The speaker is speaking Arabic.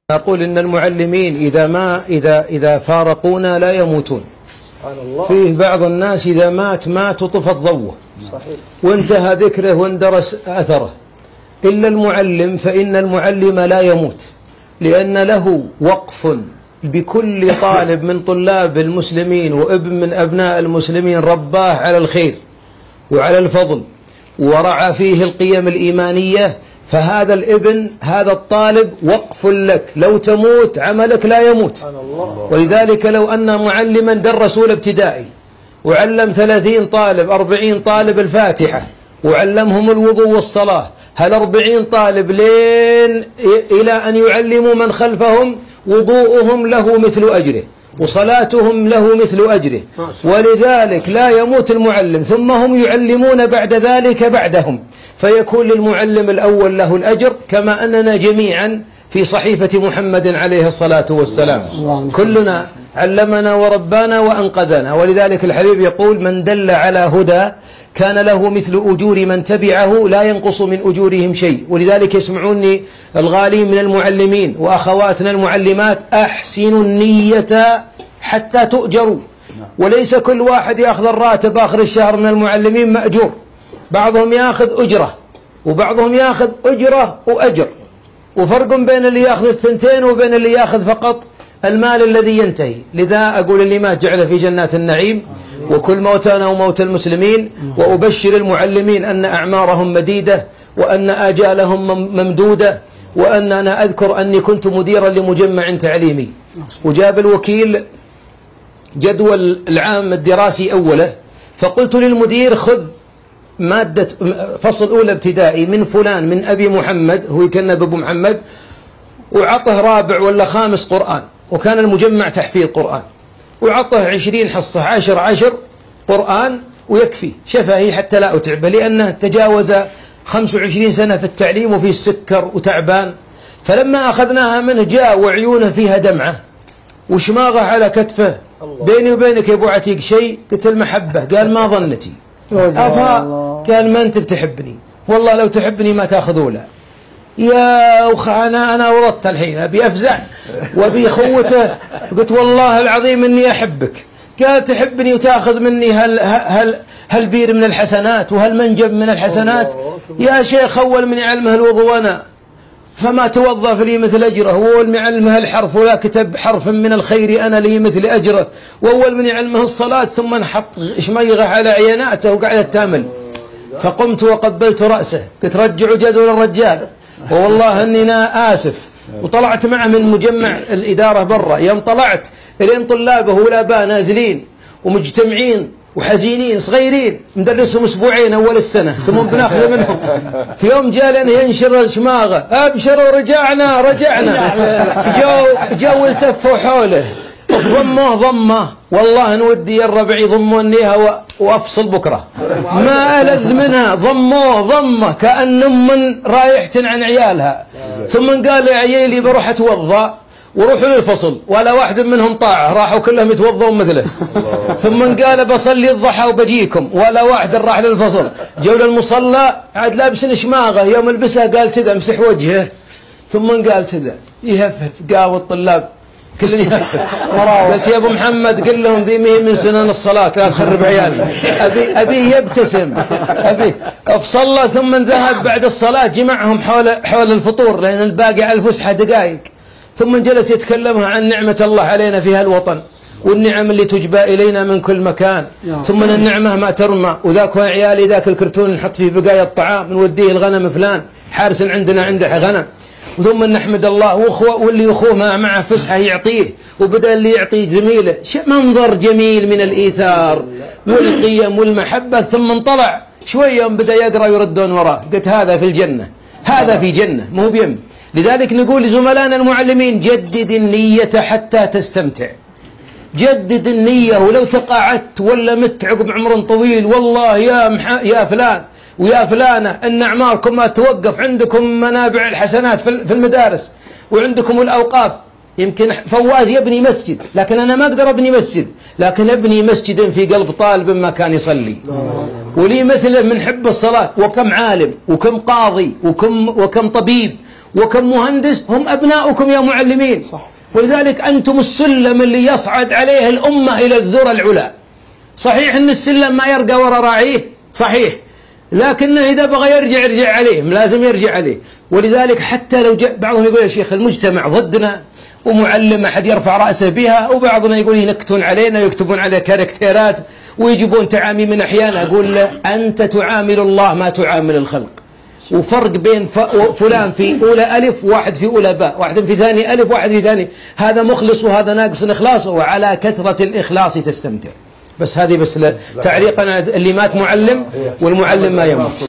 نقول إن المعلمين إذا فارقونا لا يموتون. فيه بعض الناس إذا مات وطفت ضوءه وانتهى ذكره واندرس أثره، إلا المعلم فإن المعلم لا يموت، لأن له وقف بكل طالب من طلاب المسلمين وابن من أبناء المسلمين رباه على الخير وعلى الفضل ورعى فيه القيم الإيمانية، فهذا الابن هذا الطالب وقف لك، لو تموت عملك لا يموت. ولذلك لو أن معلما درسوا الابتدائي وعلم 30 طالب 40 طالب الفاتحة وعلمهم الوضوء والصلاة، هل 40 طالب لين إلى أن يعلموا من خلفهم وضوءهم له مثل أجره وصلاتهم له مثل أجره، ولذلك لا يموت المعلم، ثم هم يعلمون بعد ذلك بعدهم، فيكون للمعلم الأول له الأجر، كما أننا جميعا في صحيفة محمد عليه الصلاة والسلام كلنا علمنا وربانا وأنقذنا. ولذلك الحبيب يقول: من دل على هدى كان له مثل أجور من تبعه لا ينقص من أجورهم شيء. ولذلك يسمعوني الغالي من المعلمين وأخواتنا المعلمات: أحسنوا النية حتى تؤجروا. وليس كل واحد يأخذ الراتب آخر الشهر من المعلمين مأجور، بعضهم يأخذ أجرة وبعضهم يأخذ أجرة وأجر، وفرق بين اللي يأخذ الثنتين وبين اللي يأخذ فقط المال الذي ينتهي. لذا أقول: اللي ما جعل في جنات النعيم وكل موتانا وموت المسلمين، وأبشر المعلمين أن أعمارهم مديدة وأن آجالهم ممدودة. وأن أنا أذكر أني كنت مديرا لمجمع تعليمي، وجاب الوكيل جدول العام الدراسي أوله، فقلت للمدير: خذ مادة فصل أولى ابتدائي من فلان من أبي محمد، هو يكنى بأبو محمد، وعطه رابع ولا خامس قرآن، وكان المجمع تحفيظ قرآن، وعطه 20 حصة 10 قرآن ويكفي شفهي حتى لا أتعبه، لأنه تجاوز 25 سنة في التعليم وفي السكر وتعبان. فلما أخذناها منه جاء وعيونه فيها دمعة وشماغه على كتفه: بيني وبينك يا أبو عتيق شيء؟ قلت: المحبة. قال: ما ظنتي أفا. قال: ما أنت بتحبني، والله لو تحبني ما تأخذوا له. يا أخ أنا ورطت الحين أبي أفزع وأبي خوته. قلت: والله العظيم إني أحبك. قال: تحبني وتأخذ مني هالبير من الحسنات وهالمنجب من الحسنات؟ يا شيخ أول من يعلمه الوضوء أنا، فما توظف لي مثل أجره، وأول من يعلمه الحرف ولا كتب حرف من الخير أنا لي مثل أجره، وأول من يعلمه الصلاة ثم نحط شميغة على عيناته وقعدت تامل. فقمت وقبلت رأسه، قلت: رجعوا جدول الرجال، والله أني أنا آسف. وطلعت معه من مجمع الإدارة برا. يوم طلعت لين طلابه والآباء نازلين ومجتمعين وحزينين صغيرين، مدرسهم أسبوعين أول السنة ثم بناخذ منهم. في يوم جاء لنا ينشر شماغة: أبشروا رجعنا. جو التفوا حوله ضمه. والله نودي الربع يضمونيها وأفصل بكرة، ما ألذ منها. ضمه كأن من رايحة عن عيالها. ثم قال: يا عيالي بروح أتوضأ وروحوا للفصل، ولا واحد منهم طاعة، راحوا كلهم يتوضؤون مثله. ثم قال: بصلي الضحى وبجيكم، ولا واحد راح للفصل. جو للمصلى عاد لابس شماغة، يوم البسها قال كذا مسح وجهه، ثم قال كذا يهفف. قاوى الطلاب كلهم يهفف. قلت: يا أبو محمد قل لهم ذي مهم من سنن الصلاة، لا تخرب عيالنا. أبيه يبتسم فصلى، ثم ذهب بعد الصلاة جمعهم حول الفطور، لأن الباقي على الفسحة دقائق، ثم جلس يتكلمها عن نعمة الله علينا في هالوطن والنعم اللي تجبى إلينا من كل مكان، ثم النعمة ما ترمى. وذاك عيالي ذاك الكرتون نحط فيه بقايا الطعام نوديه الغنم فلان حارس عنده غنم، ثم نحمد الله. واللي أخوه معه فسحة يعطيه، وبدأ اللي يعطي زميله. منظر جميل من الإيثار والقيم والمحبة. ثم انطلع شوية بدأ يقرأ يردون وراه. قلت: هذا في الجنة، هذا في جنة مو بيم. لذلك نقول لزملائنا المعلمين: جدد النية حتى تستمتع، جدد النية. ولو تقاعدت ولا مت عقب عمر طويل، والله يا فلان ويا فلانة إن أعماركم ما توقف، عندكم منابع الحسنات في المدارس وعندكم الأوقاف. يمكن فواز يبني مسجد، لكن أنا ما أقدر أبني مسجد، لكن أبني مسجدا في قلب طالب ما كان يصلي. ولي مثله من حب الصلاة، وكم عالم وكم قاضي وكم طبيب وكم مهندس هم أبناؤكم يا معلمين. صح. ولذلك أنتم السلم اللي يصعد عليه الأمة إلى الذرى العلا. صحيح أن السلم ما يرقى وراء راعيه، صحيح، لكنه إذا بغى يرجع عليه، لازم يرجع عليه. ولذلك حتى لو جاء بعضهم يقول يا شيخ المجتمع ضدنا ومعلم أحد يرفع رأسه بها، وبعضنا يقول ينكتون علينا ويكتبون على كاركتيرات ويجيبون تعامي من أحيان. أقول له أنت تعامل الله ما تعامل الخلق، وفرق بين فلان في أولى ألف واحد في أولى باء، واحد في ثاني ألف واحد في ثاني، هذا مخلص وهذا ناقص الإخلاص، وعلى كثرة الإخلاص تستمتع. بس هذه بس تعليقنا اللي مات معلم والمعلم ما يموت.